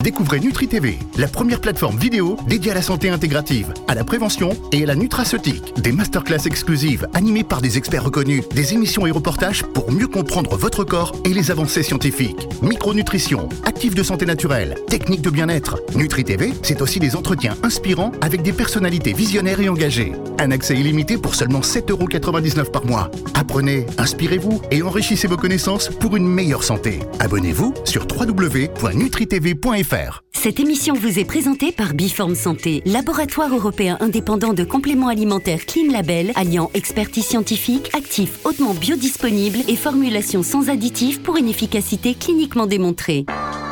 Découvrez NutriTV, la première plateforme vidéo dédiée à la santé intégrative, à la prévention et à la nutraceutique. Des masterclass exclusives animées par des experts reconnus, des émissions et reportages pour mieux comprendre votre corps et les avancées scientifiques. Micronutrition, actifs de santé naturelle, techniques de bien-être. NutriTV, c'est aussi des entretiens inspirants avec des personnalités visionnaires et engagées. Un accès illimité pour seulement 7,99 € par mois. Apprenez, inspirez-vous et enrichissez vos connaissances pour une meilleure santé. Abonnez-vous sur www.nutritv.fr. Cette émission vous est présentée par Biform Santé, laboratoire européen indépendant de compléments alimentaires Clean Label, alliant expertise scientifique, actifs hautement biodisponibles et formulations sans additifs pour une efficacité cliniquement démontrée.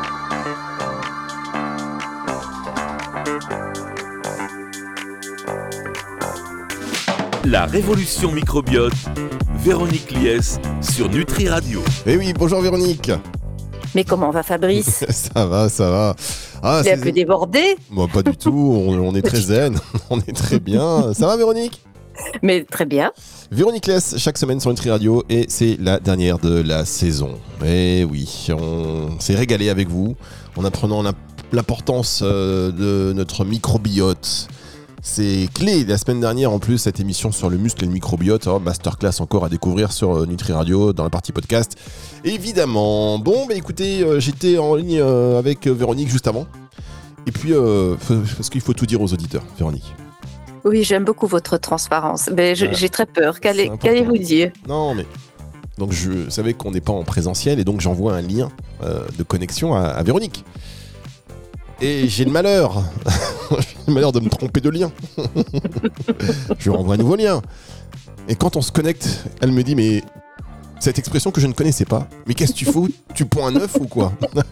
La révolution microbiote, Véronique Lies sur Nutri Radio. Eh oui, bonjour Véronique. Mais comment va Fabrice? Ça va. Ah, il est un peu débordé? Moi, pas du tout, on est très zen, on est très bien. Ça va Véronique? Mais très bien. Véronique Lies, chaque semaine sur Nutri Radio, et c'est la dernière de la saison. Et oui, on s'est régalé avec vous en apprenant l'importance de notre microbiote. C'est clé. La semaine dernière, en plus, cette émission sur le muscle et le microbiote, masterclass encore à découvrir sur Nutri Radio dans la partie podcast. Évidemment. Bon, écoutez, j'étais en ligne avec Véronique juste avant. Et puis, parce qu'il faut tout dire aux auditeurs, Véronique. Oui, j'aime beaucoup votre transparence. Mais j'ai très peur. Qu'allez-vous dire? Non, mais... Donc, je savais qu'on n'est pas en présentiel et donc j'envoie un lien de connexion à Véronique. Et j'ai le malheur de me tromper de lien. Je lui renvoie un nouveau lien. Et quand on se connecte, elle me dit, mais cette expression que je ne connaissais pas, mais qu'est-ce que tu fous? Tu ponds un œuf ou quoi?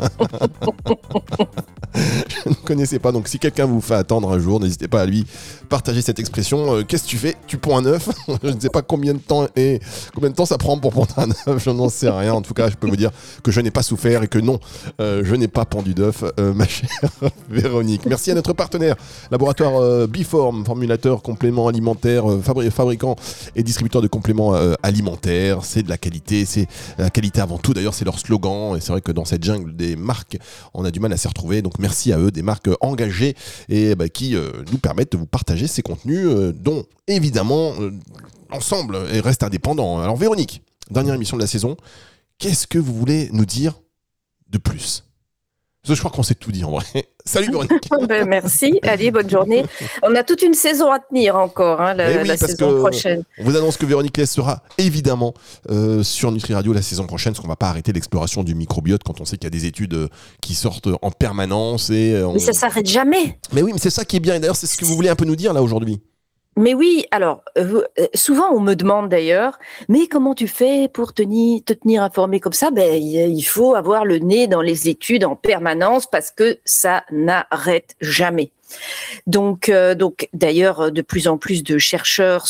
Je ne connaissais pas, donc si quelqu'un vous fait attendre un jour, n'hésitez pas à lui partager cette expression. Qu'est-ce que tu fais? Tu ponds un œuf? Je ne sais pas combien de temps ça prend pour pondre un œuf, je n'en sais rien. En tout cas, je peux vous dire que je n'ai pas souffert et que non, je n'ai pas pondu d'œuf, ma chère Véronique. Merci à notre partenaire, laboratoire Biform, formulateur, compléments alimentaires, fabricant et distributeur de compléments alimentaires. C'est de la qualité, c'est la qualité avant tout. D'ailleurs, c'est leur slogan et c'est vrai que dans cette jungle des marques, on a du mal à s'y retrouver. Donc merci à eux, des marques engagées et qui nous permettent de vous partager ces contenus dont évidemment ensemble et restent indépendants. Alors Véronique, dernière émission de la saison, qu'est-ce que vous voulez nous dire de plus? Je crois qu'on sait tout dit en vrai. Salut Véronique. Merci, allez, bonne journée. On a toute une saison à tenir encore, la saison prochaine. On vous annonce que Véronique Lies sera évidemment sur Nutri Radio la saison prochaine, parce qu'on ne va pas arrêter l'exploration du microbiote quand on sait qu'il y a des études qui sortent en permanence. Mais ça ne s'arrête jamais. Mais oui, mais c'est ça qui est bien. Et d'ailleurs, c'est ce que vous voulez un peu nous dire là aujourd'hui. Mais oui, alors, souvent on me demande d'ailleurs, mais comment tu fais pour te tenir informé comme ça? Il faut avoir le nez dans les études en permanence parce que ça n'arrête jamais. Donc d'ailleurs, de plus en plus de chercheurs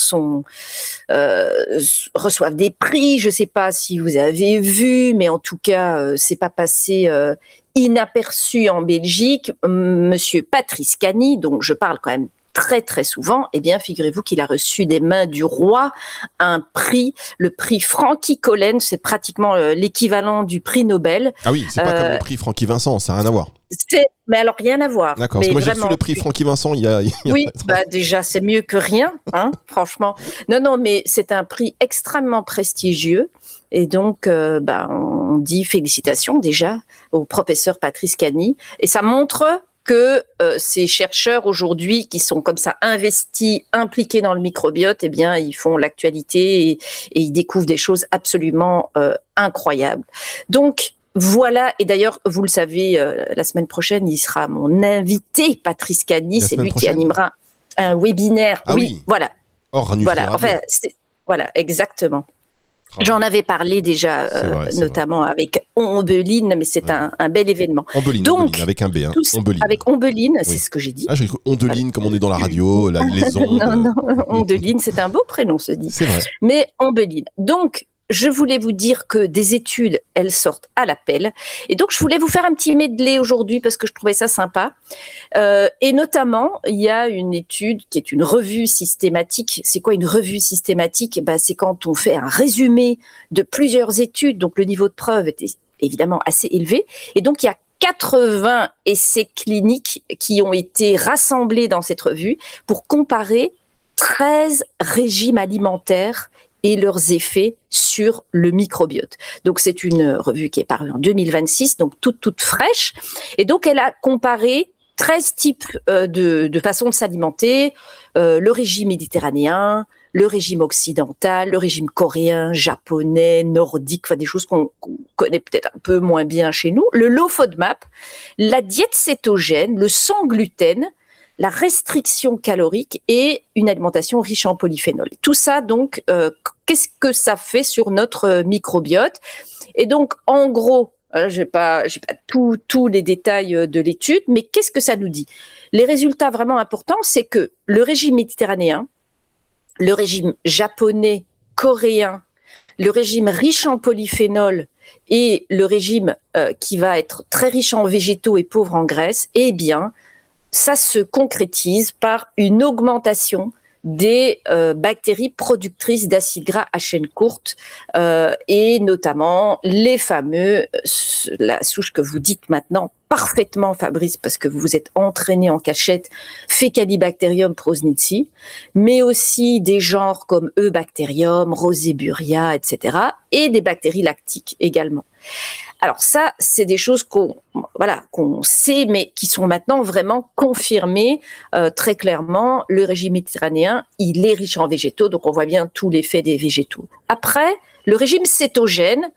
reçoivent des prix. Je ne sais pas si vous avez vu, mais en tout cas, c'est pas passé inaperçu en Belgique. Monsieur Patrice Cany, donc je parle quand même très très souvent, eh bien figurez-vous qu'il a reçu des mains du roi un prix, le prix Francky Collins, c'est pratiquement l'équivalent du prix Nobel. Ah oui, c'est pas comme le prix Francky Vincent, ça n'a rien à voir. Mais alors rien à voir. D'accord, parce que moi j'ai reçu le prix Francky Vincent il y a oui, déjà c'est mieux que rien, franchement. Non, mais c'est un prix extrêmement prestigieux. Et donc, on dit félicitations déjà au professeur Patrice Cany. Et ça montre que ces chercheurs aujourd'hui qui sont comme ça investis, impliqués dans le microbiote, eh bien, ils font l'actualité et ils découvrent des choses absolument incroyables. Donc, voilà, et d'ailleurs, vous le savez, la semaine prochaine, il sera mon invité, Patrice Cany, c'est lui qui animera un webinaire. Ah oui, voilà. Voilà, enfin, voilà, exactement. J'en avais parlé déjà, notamment avec Ombeline, mais c'est un bel événement. Ombeline, avec un B. Ombeline. Avec Ombeline, c'est ce que j'ai dit. Ah, j'ai cru Ondeline, comme on est dans la radio, les ondes. Non, Ombeline, c'est un beau prénom, se dit. C'est vrai. Mais Ombeline. Donc, je voulais vous dire que des études, elles sortent à l'appel. Et donc, je voulais vous faire un petit medley aujourd'hui parce que je trouvais ça sympa. Et notamment, il y a une étude qui est une revue systématique. C'est quoi une revue systématique? C'est quand on fait un résumé de plusieurs études. Donc, le niveau de preuve était évidemment assez élevé. Et donc, il y a 80 essais cliniques qui ont été rassemblés dans cette revue pour comparer 13 régimes alimentaires et leurs effets sur le microbiote. Donc, c'est une revue qui est parue en 2026, donc toute fraîche. Et donc, elle a comparé 13 types de façons de s'alimenter, le régime méditerranéen, le régime occidental, le régime coréen, japonais, nordique, enfin des choses qu'on connaît peut-être un peu moins bien chez nous, le low FODMAP, la diète cétogène, le sans gluten, la restriction calorique et une alimentation riche en polyphénol. Tout ça, donc, qu'est-ce que ça fait sur notre microbiote ? Et donc, en gros, je n'ai pas tous les détails de l'étude, mais qu'est-ce que ça nous dit ? Les résultats vraiment importants, c'est que le régime méditerranéen, le régime japonais, coréen, le régime riche en polyphénol et le régime qui va être très riche en végétaux et pauvre en graisse, eh bien, ça se concrétise par une augmentation des bactéries productrices d'acides gras à chaîne courte et notamment les fameux, la souche que vous dites maintenant parfaitement, Fabrice, parce que vous vous êtes entraîné en cachette, Faecalibacterium prausnitzii, mais aussi des genres comme Eubacterium, Roseburia, etc. et des bactéries lactiques également. Alors ça, c'est des choses qu'on sait, mais qui sont maintenant vraiment confirmées très clairement. Le régime méditerranéen, il est riche en végétaux, donc on voit bien tout l'effet des végétaux. Après, le régime cétogène,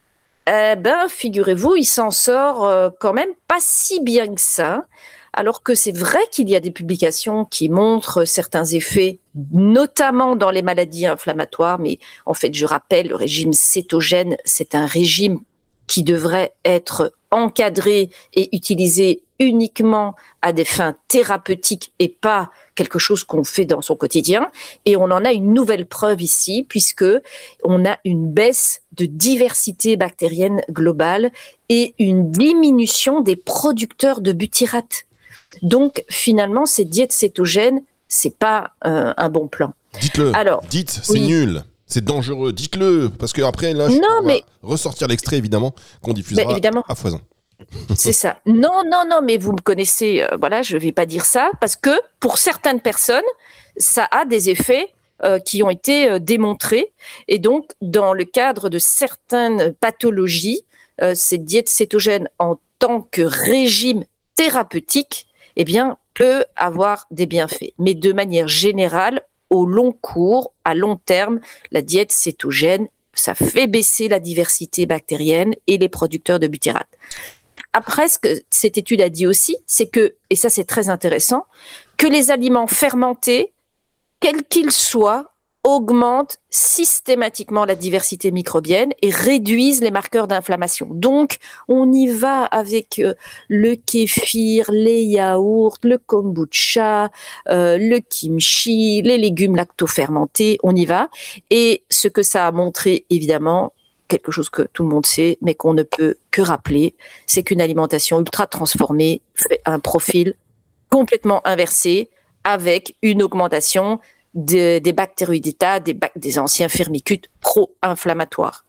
figurez-vous, il s'en sort quand même pas si bien que ça, alors que c'est vrai qu'il y a des publications qui montrent certains effets, notamment dans les maladies inflammatoires, mais en fait, je rappelle, le régime cétogène, c'est un régime qui devrait être encadré et utilisé uniquement à des fins thérapeutiques et pas quelque chose qu'on fait dans son quotidien. Et on en a une nouvelle preuve ici, puisque on a une baisse de diversité bactérienne globale et une diminution des producteurs de butyrate. Donc, finalement, cette diète cétogène, c'est pas un bon plan. Dites-le. Alors, c'est nul. C'est dangereux, dites-le, parce qu'après, là, on va ressortir l'extrait, évidemment, qu'on diffusera à foison. C'est ça. Non, mais vous me connaissez, je ne vais pas dire ça, parce que pour certaines personnes, ça a des effets qui ont été démontrés. Et donc, dans le cadre de certaines pathologies, cette diète cétogène en tant que régime thérapeutique, eh bien, peut avoir des bienfaits. Mais de manière générale, au long cours, à long terme, la diète cétogène, ça fait baisser la diversité bactérienne et les producteurs de butyrate. Après, ce que cette étude a dit aussi, c'est que, et ça c'est très intéressant, que les aliments fermentés, quels qu'ils soient, augmentent systématiquement la diversité microbienne et réduisent les marqueurs d'inflammation. Donc, on y va avec le kéfir, les yaourts, le kombucha, le kimchi, les légumes lactofermentés, on y va. Et ce que ça a montré, évidemment, quelque chose que tout le monde sait, mais qu'on ne peut que rappeler, c'est qu'une alimentation ultra transformée fait un profil complètement inversé avec une augmentation des bactéroïdétas, des anciens firmicutes pro-inflammatoires.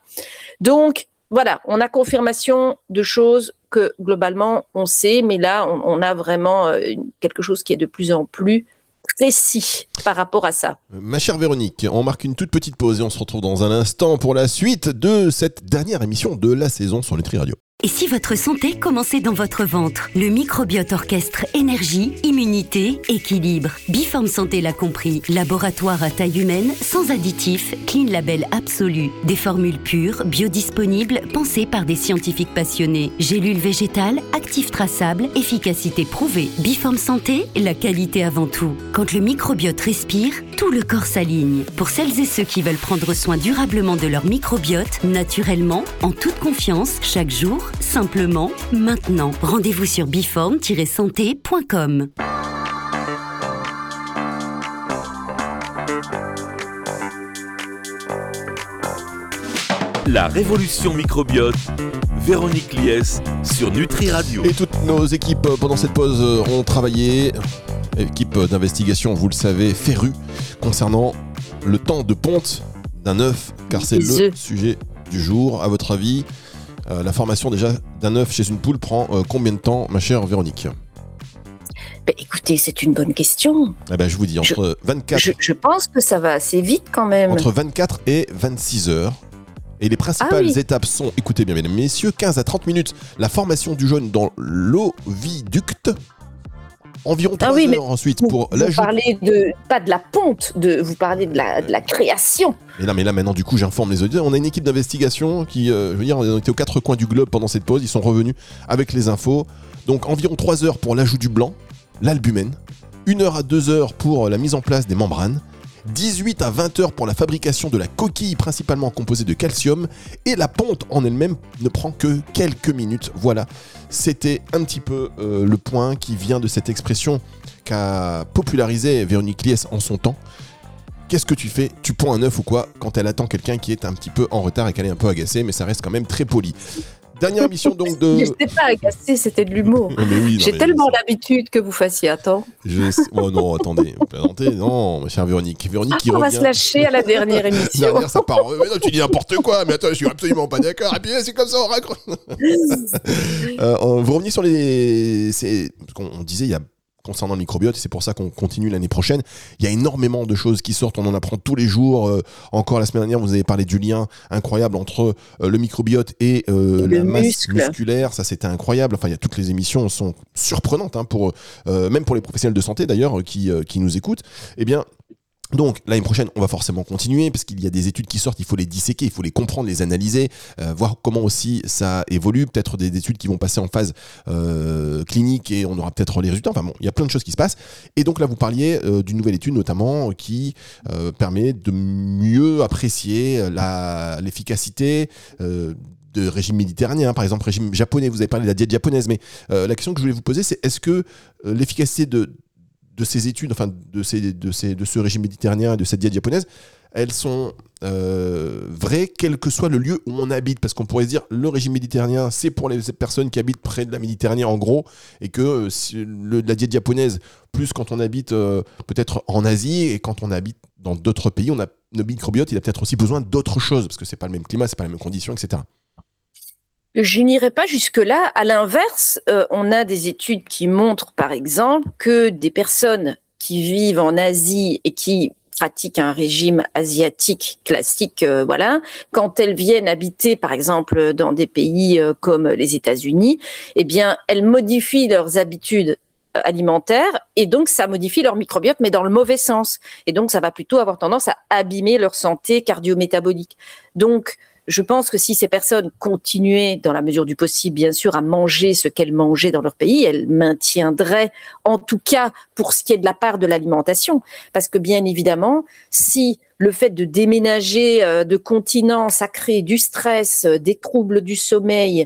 Donc, voilà, on a confirmation de choses que globalement on sait, mais là, on a vraiment quelque chose qui est de plus en plus précis par rapport à ça. Ma chère Véronique, on marque une toute petite pause et on se retrouve dans un instant pour la suite de cette dernière émission de la saison sur Nutri Radio. Et si votre santé commençait dans votre ventre ? Le microbiote orchestre énergie, immunité, équilibre. Biforme Santé l'a compris. Laboratoire à taille humaine, sans additifs, clean label absolu. Des formules pures, biodisponibles, pensées par des scientifiques passionnés. Gélules végétales, actifs traçables, efficacité prouvée. Biforme Santé, la qualité avant tout. Quand le microbiote respire, tout le corps s'aligne. Pour celles et ceux qui veulent prendre soin durablement de leur microbiote, naturellement, en toute confiance, chaque jour, simplement, maintenant. Rendez-vous sur biforme-santé.com. La révolution microbiote, Véronique Lies sur Nutri Radio. Et toutes nos équipes pendant cette pause ont travaillé, équipe d'investigation, vous le savez, férue, concernant le temps de ponte d'un œuf, car c'est le sujet du jour. À votre avis, l'information déjà d'un œuf chez une poule prend combien de temps, ma chère Véronique ? Écoutez, c'est une bonne question. Je vous dis, entre 24... Je pense que ça va assez vite quand même. Entre 24 et 26 heures. Et les principales étapes sont, écoutez bien mesdames et messieurs, 15 à 30 minutes, la formation du jaune dans l'oviducte. Environ 3 heures ensuite pour l'ajout. Vous parlez pas de la ponte, vous parlez de la création. Mais là maintenant du coup j'informe les auditeurs, on a une équipe d'investigation qui, on était aux 4 coins du globe pendant cette pause, ils sont revenus avec les infos. Donc environ 3 heures pour l'ajout du blanc, l'albumène, 1 heure à 2 heures pour la mise en place des membranes, 18 à 20 heures pour la fabrication de la coquille principalement composée de calcium, et la ponte en elle-même ne prend que quelques minutes. Voilà, c'était un petit peu le point qui vient de cette expression qu'a popularisée Véronique Liès en son temps. Qu'est-ce que tu fais ? Tu ponds un œuf ou quoi quand elle attend quelqu'un qui est un petit peu en retard et qu'elle est un peu agacée, mais ça reste quand même très poli. Dernière émission donc de... Je n'étais pas agacée, c'était de l'humour. J'ai tellement l'habitude que vous fassiez attendre. Oh non, attendez, vous plaisantez. Non, ma chère Véronique qui on revient. va se lâcher à la dernière émission. Dernière, ça part. Mais non, tu dis n'importe quoi, mais attends, je suis absolument pas d'accord. Et puis c'est comme ça, on raccroche. Vous revenez sur les... On disait, il y a concernant le microbiote, et c'est pour ça qu'on continue l'année prochaine. Il y a énormément de choses qui sortent, on en apprend tous les jours. Encore la semaine dernière, vous avez parlé du lien incroyable entre le microbiote et la masse musculaire. Ça, c'était incroyable. Enfin, il y a toutes les émissions sont surprenantes, même pour les professionnels de santé d'ailleurs qui nous écoutent. Eh bien, donc l'année prochaine on va forcément continuer parce qu'il y a des études qui sortent, il faut les disséquer, il faut les comprendre, les analyser, voir comment aussi ça évolue, peut-être des études qui vont passer en phase clinique et on aura peut-être les résultats, enfin bon, il y a plein de choses qui se passent. Et donc là vous parliez d'une nouvelle étude notamment qui permet de mieux apprécier l'efficacité de régime méditerranéen, par exemple régime japonais, vous avez parlé de la diète japonaise, mais la question que je voulais vous poser c'est est-ce que l'efficacité de ces études, enfin de ce régime méditerranéen et de cette diète japonaise, elles sont vraies quel que soit le lieu où on habite, parce qu'on pourrait se dire le régime méditerranéen c'est pour les personnes qui habitent près de la Méditerranée en gros, et que la diète japonaise plus quand on habite peut-être en Asie et quand on habite dans d'autres pays, le microbiote il a peut-être aussi besoin d'autres choses parce que c'est pas le même climat, c'est pas les mêmes conditions, etc. Je n'irai pas jusque-là. À l'inverse, on a des études qui montrent, par exemple, que des personnes qui vivent en Asie et qui pratiquent un régime asiatique classique, quand elles viennent habiter, par exemple, dans des pays comme les États-Unis, eh bien, elles modifient leurs habitudes alimentaires et donc ça modifie leur microbiote, mais dans le mauvais sens. Et donc, ça va plutôt avoir tendance à abîmer leur santé cardio-métabolique. Donc, je pense que si ces personnes continuaient, dans la mesure du possible, bien sûr, à manger ce qu'elles mangeaient dans leur pays, elles maintiendraient, en tout cas pour ce qui est de la part de l'alimentation. Parce que bien évidemment, si le fait de déménager de continent, ça crée du stress, des troubles du sommeil,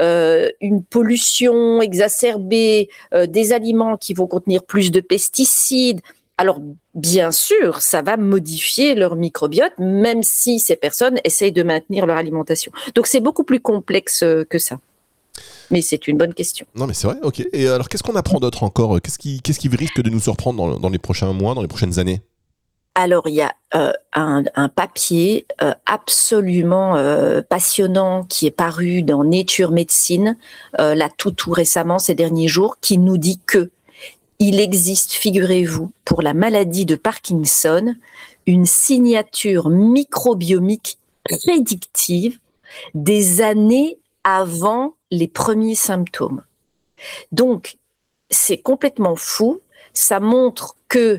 une pollution exacerbée, des aliments qui vont contenir plus de pesticides, alors, bien sûr, ça va modifier leur microbiote, même si ces personnes essayent de maintenir leur alimentation. Donc, c'est beaucoup plus complexe que ça. Mais c'est une bonne question. Non, mais c'est vrai, ok. Et alors, qu'est-ce qu'on apprend d'autre encore ? Qu'est-ce qui risque de nous surprendre dans les prochains mois, dans les prochaines années ? Alors, il y a un papier absolument passionnant qui est paru dans Nature Medicine, là tout récemment, ces derniers jours, qui nous dit que il existe, figurez-vous, pour la maladie de Parkinson, une signature microbiomique prédictive des années avant les premiers symptômes. Donc, c'est complètement fou. Ça montre que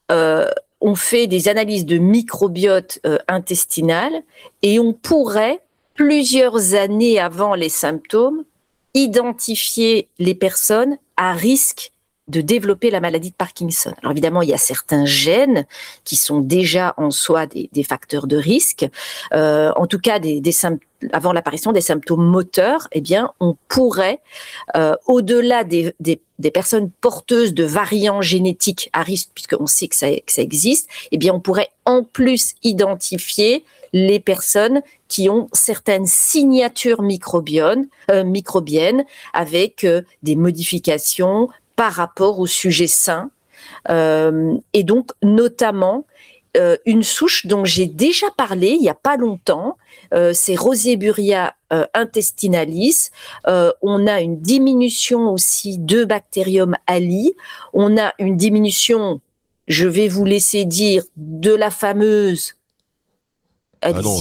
on fait des analyses de microbiote intestinal et on pourrait, plusieurs années avant les symptômes, identifier les personnes à risque de développer la maladie de Parkinson. Alors évidemment, il y a certains gènes qui sont déjà en soi des facteurs de risque. En tout cas, avant l'apparition des symptômes moteurs, eh bien, on pourrait, au-delà des personnes porteuses de variants génétiques à risque, puisqu'on sait que ça existe, eh bien, on pourrait en plus identifier les personnes qui ont certaines signatures microbiennes avec des modifications par rapport au sujet sain. Et donc, notamment, une souche dont j'ai déjà parlé il n'y a pas longtemps. C'est Roseburia intestinalis. On a une diminution aussi de Bacterium ali. On a une diminution, je vais vous laisser dire, de la fameuse... non,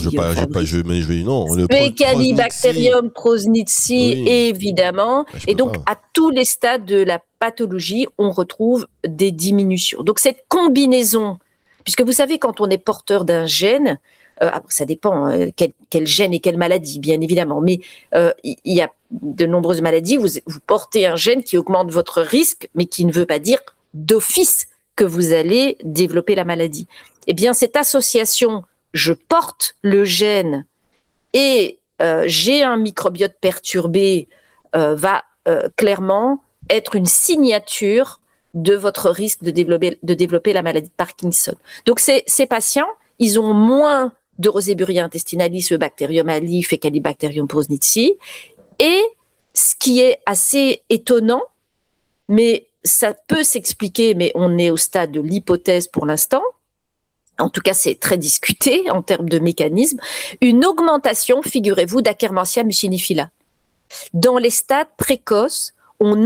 le Faecalibacterium prusnitzii, oui. Évidemment. Et donc, à tous les stades de la pathologie, on retrouve des diminutions. Donc, cette combinaison, puisque vous savez, quand on est porteur d'un gène, ça dépend quel gène et quelle maladie, bien évidemment, mais il y a de nombreuses maladies, vous portez un gène qui augmente votre risque, mais qui ne veut pas dire d'office que vous allez développer la maladie. Eh bien, cette association, je porte le gène et j'ai un microbiote perturbé, va clairement être une signature de votre risque de développer la maladie de Parkinson. Donc, ces patients, ils ont moins de Roseburia intestinalis, Bacterium ali, Faecalibacterium prusnitzii. Et ce qui est assez étonnant, mais ça peut s'expliquer, mais on est au stade de l'hypothèse pour l'instant, en tout cas c'est très discuté en termes de mécanisme, une augmentation, figurez-vous, d'Akkermansia mucinifila. Dans les stades précoces, on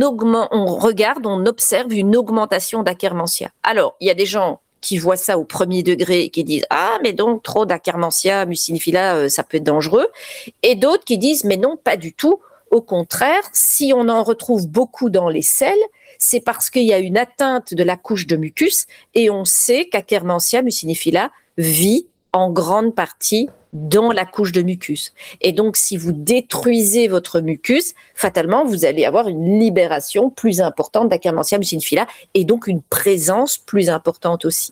observe une augmentation d'Akkermansia. Alors, il y a des gens qui voient ça au premier degré et qui disent « Ah, mais donc trop d'Akkermansia mucinifila, ça peut être dangereux ». Et d'autres qui disent « Mais non, pas du tout. Au contraire, si on en retrouve beaucoup dans les selles, c'est parce qu'il y a une atteinte de la couche de mucus et on sait qu'Akkermansia mucinifila vit en grande partie dans la couche de mucus. Et donc, si vous détruisez votre mucus, fatalement, vous allez avoir une libération plus importante d'Akkermansia mucinifila et donc une présence plus importante aussi.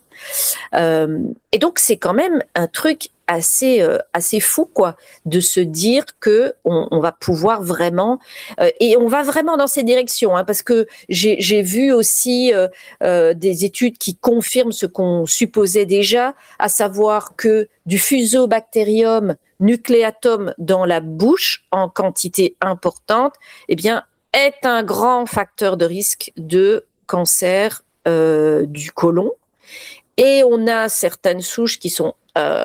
Et donc, c'est quand même un truc assez fou, quoi, de se dire que on va pouvoir vraiment et on va vraiment dans ces directions, hein, parce que j'ai vu aussi des études qui confirment ce qu'on supposait déjà, à savoir que du Fusobacterium nucleatum dans la bouche en quantité importante, eh bien, est un grand facteur de risque de cancer du côlon. Et on a certaines souches qui sont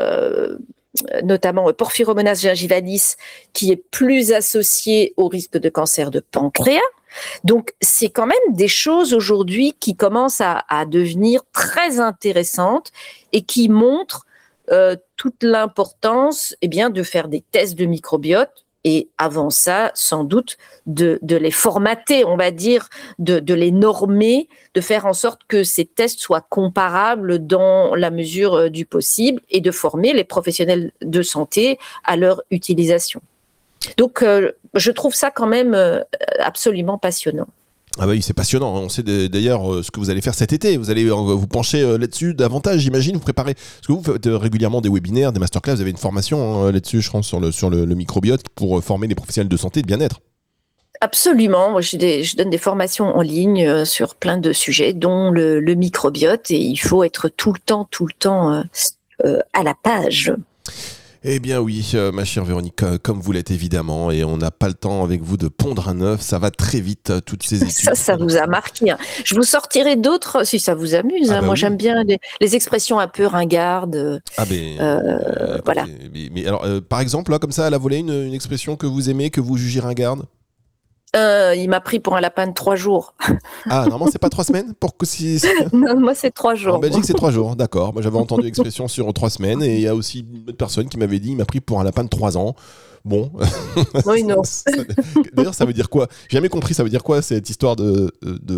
notamment Porphyromonas gingivalis, qui est plus associée au risque de cancer de pancréas. Donc, c'est quand même des choses aujourd'hui qui commencent à devenir très intéressantes et qui montrent toute l'importance, eh bien, de faire des tests de microbiote. Et avant ça, sans doute, de les formater, on va dire, de les normer, de faire en sorte que ces tests soient comparables dans la mesure du possible et de former les professionnels de santé à leur utilisation. Donc, je trouve ça quand même absolument passionnant. Ah bah oui, c'est passionnant. On sait d'ailleurs ce que vous allez faire cet été. Vous allez vous pencher là-dessus davantage, j'imagine. Vous préparez, parce que vous faites régulièrement des webinaires, des masterclass. Vous avez une formation là-dessus, je pense, sur le microbiote pour former les professionnels de santé et de bien-être. Absolument. Moi, je donne des formations en ligne sur plein de sujets, dont le microbiote. Et il faut être tout le temps à la page. Eh bien oui, ma chère Véronique, comme vous l'êtes évidemment, et on n'a pas le temps avec vous de pondre un œuf, ça va très vite, toutes ces études. Ça vous a marqué. Hein. Je vous sortirai d'autres, si ça vous amuse. Ah bah Moi, oui. j'aime bien les expressions un peu ringardes. Voilà. Mais alors, par exemple, là, comme ça, à la volée, une expression que vous aimez, que vous jugez ringarde? Il m'a pris pour un lapin de 3 jours. Ah, normalement, c'est pas 3 semaines pour que si... Non, moi, c'est 3 jours. En Belgique, c'est 3 jours, d'accord. Moi, j'avais entendu l'expression sur 3 semaines, et il y a aussi une autre personne qui m'avait dit, il m'a pris pour un lapin de 3 ans. Bon. Oui, non. D'ailleurs, ça veut dire quoi? J'ai jamais compris, ça veut dire quoi, cette histoire de...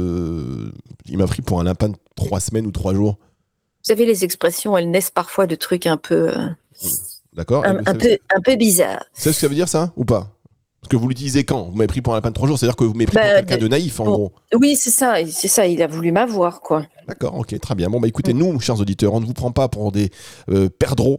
Il m'a pris pour un lapin de 3 semaines ou 3 jours. Vous savez, les expressions, elles naissent parfois de trucs un peu... D'accord. un peu bizarres. C'est ce que ça veut dire, ça, ou pas? Parce que vous l'utilisez quand? Vous m'avez pris pour un lapin de 3 jours, c'est-à-dire que vous m'avez pris pour quelqu'un de naïf, en gros. Oui, c'est ça, il a voulu m'avoir, quoi. D'accord, ok, très bien. Bon, bah écoutez, nous, chers auditeurs, on ne vous prend pas pour des perdreaux.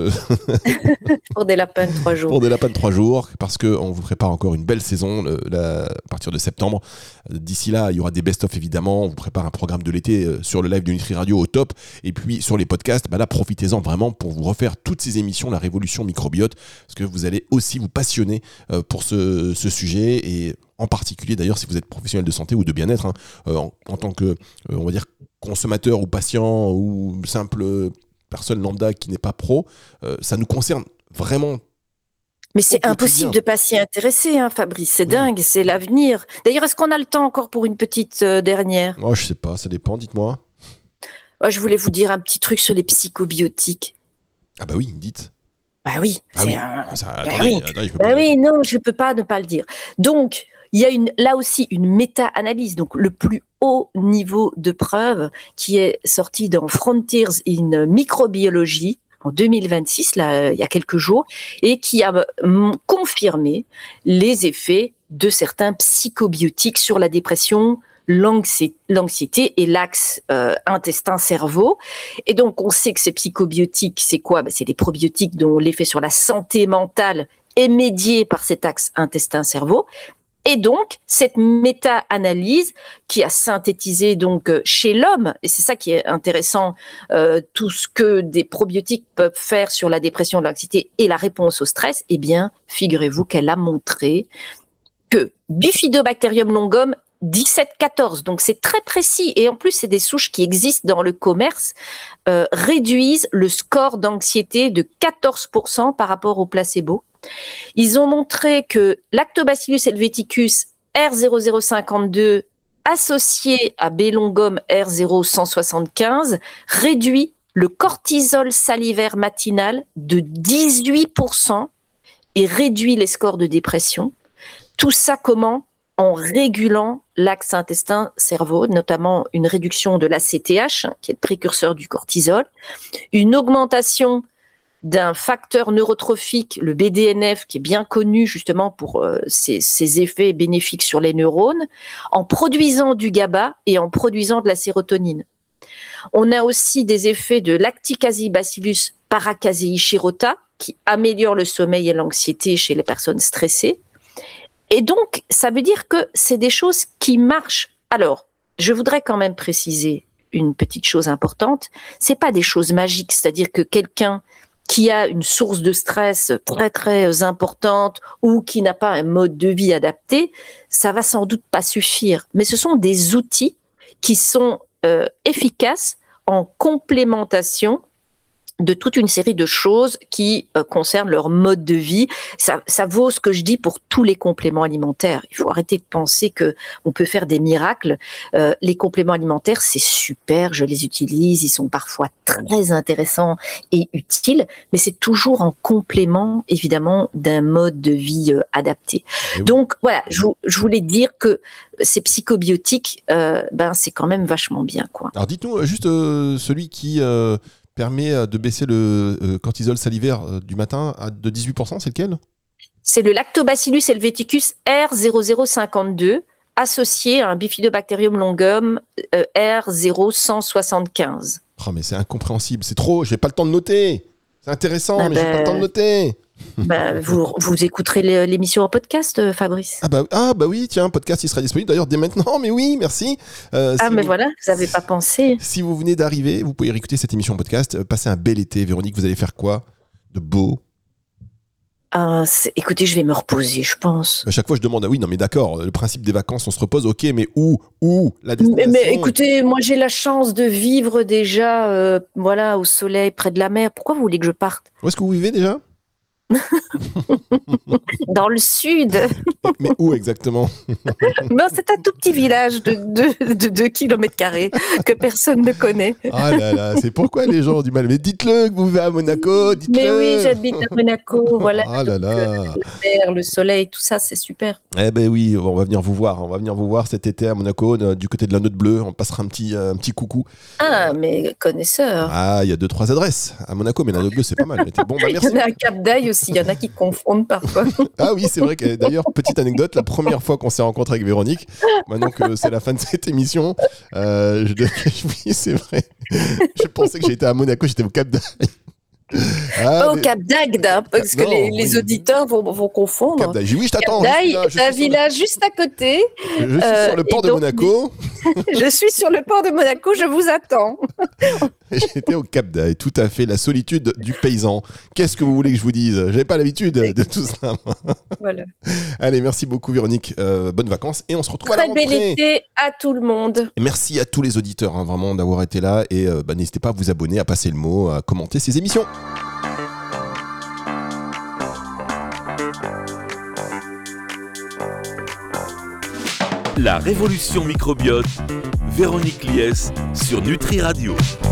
Pour des lapins de 3 jours. Pour des lapins de 3 jours, parce qu'on vous prépare encore une belle saison à partir de septembre. D'ici là, il y aura des best-of, évidemment. On vous prépare un programme de l'été sur le live de Nutri Radio au top. Et puis, sur les podcasts, bah là, profitez-en vraiment pour vous refaire toutes ces émissions, la révolution microbiote, parce que vous allez aussi vous passionner pour ce sujet, et en particulier, d'ailleurs, si vous êtes professionnel de santé ou de bien-être, en tant que, on va dire, consommateur ou patient ou simple personne lambda qui n'est pas pro, ça nous concerne vraiment. Mais c'est impossible de pas s'y intéresser, hein, Fabrice. C'est dingue, c'est l'avenir. D'ailleurs, est-ce qu'on a le temps encore pour une petite dernière ? Oh, je sais pas, ça dépend, dites-moi. Je voulais vous dire un petit truc sur les psychobiotiques. Ah bah oui, dites. Bah oui. Attendez, non, je peux pas ne pas le dire. Donc, il y a là aussi une méta-analyse, donc le plus haut niveau de preuve qui est sorti dans Frontiers in Microbiology en 2026, là, il y a quelques jours, et qui a confirmé les effets de certains psychobiotiques sur la dépression, l'anxiété et l'axe intestin-cerveau. Et donc, on sait que ces psychobiotiques, c'est quoi ? C'est des probiotiques dont l'effet sur la santé mentale est médié par cet axe intestin-cerveau. Et donc, cette méta-analyse qui a synthétisé donc chez l'homme, et c'est ça qui est intéressant, tout ce que des probiotiques peuvent faire sur la dépression, l'anxiété et la réponse au stress, eh bien, figurez-vous qu'elle a montré que Bifidobacterium longum 17-14, donc c'est très précis, et en plus c'est des souches qui existent dans le commerce, réduisent le score d'anxiété de 14% par rapport au placebo. Ils ont montré que Lactobacillus helveticus R0052 associé à B. longum R0175 réduit le cortisol salivaire matinal de 18% et réduit les scores de dépression. Tout ça comment ? En régulant l'axe intestin-cerveau, notamment une réduction de l'ACTH, qui est le précurseur du cortisol, une augmentation d'un facteur neurotrophique, le BDNF, qui est bien connu justement pour ses effets bénéfiques sur les neurones, en produisant du GABA et en produisant de la sérotonine. On a aussi des effets de Lacticacibacillus paracasei shirota, qui améliore le sommeil et l'anxiété chez les personnes stressées. Et donc, ça veut dire que c'est des choses qui marchent. Alors, je voudrais quand même préciser une petite chose importante. C'est pas des choses magiques, c'est-à-dire que quelqu'un qui a une source de stress très très importante ou qui n'a pas un mode de vie adapté, ça va sans doute pas suffire. Mais ce sont des outils qui sont efficaces en complémentation de toute une série de choses qui concernent leur mode de vie. Ça vaut ce que je dis pour tous les compléments alimentaires. Il faut arrêter de penser que on peut faire des miracles. Les compléments alimentaires, c'est super, je les utilise, ils sont parfois très intéressants et utiles, mais c'est toujours en complément, évidemment, d'un mode de vie adapté. Donc voilà, je voulais dire que ces psychobiotiques, c'est quand même vachement bien, quoi. Alors dites-nous juste celui qui permet de baisser le cortisol salivaire du matin de 18%, c'est lequel ? C'est le Lactobacillus helveticus R0052 associé à un Bifidobacterium longum R0175. Oh mais c'est incompréhensible, c'est trop, j'ai pas le temps de noter. C'est intéressant, mais j'ai pas le temps de noter. Vous écouterez l'émission en podcast, Fabrice. Ah bah oui, tiens, podcast il sera disponible d'ailleurs dès maintenant, mais oui, merci. Voilà, vous n'avez pas pensé. Si vous venez d'arriver, vous pouvez réécouter cette émission en podcast. Passez un bel été, Véronique, vous allez faire quoi de beau ? Écoutez, je vais me reposer, je pense. À chaque fois, je demande, oui, non mais d'accord, le principe des vacances, on se repose, ok, mais où la destination ? Mais écoutez, moi j'ai la chance de vivre déjà au soleil, près de la mer. Pourquoi vous voulez que je parte ? Où est-ce que vous vivez déjà ? Dans le sud. Mais où exactement ? Non, c'est un tout petit village de 2 km² que personne ne connaît. Ah là là, c'est pourquoi les gens ont du mal. Mais dites-le que vous vivez à Monaco, dites-le. Mais oui, j'habite à Monaco, voilà. Ah là là. La mer, le soleil, tout ça, c'est super. Eh ben oui, on va venir vous voir. On va venir vous voir cet été à Monaco, du côté de la Note Bleue. On passera un petit coucou. Ah, mais connaisseur. Ah, il y a 2-3 adresses à Monaco, mais la Note Bleue, c'est pas mal. Bon, bah, merci. Il y en a à Cap d'Aille aussi, il y en a qui confondent parfois. Ah oui, c'est vrai que d'ailleurs, petite anecdote, la première fois qu'on s'est rencontré avec Véronique, maintenant que c'est la fin de cette émission, oui, c'est vrai. Je pensais que j'étais à Monaco, j'étais au Cap d'Aille. Au Cap d'Agde, parce que les auditeurs vont confondre. Cap d'Aille, oui, je t'attends. Cap d'Aille est un village juste à côté. Je suis sur le port de Monaco. Je suis sur le port de Monaco, je vous attends. J'étais au Cap d'Aille, tout à fait, la solitude du paysan. Qu'est-ce que vous voulez que je vous dise ? J'avais pas l'habitude de tout ça. Voilà. Allez, merci beaucoup Véronique, bonnes vacances et on se retrouve à la Très rentrée. bel été à tout le monde. Merci à tous les auditeurs vraiment d'avoir été là et n'hésitez pas à vous abonner, à passer le mot, à commenter ces émissions. La révolution microbiote, Véronique Lies sur Nutri Radio.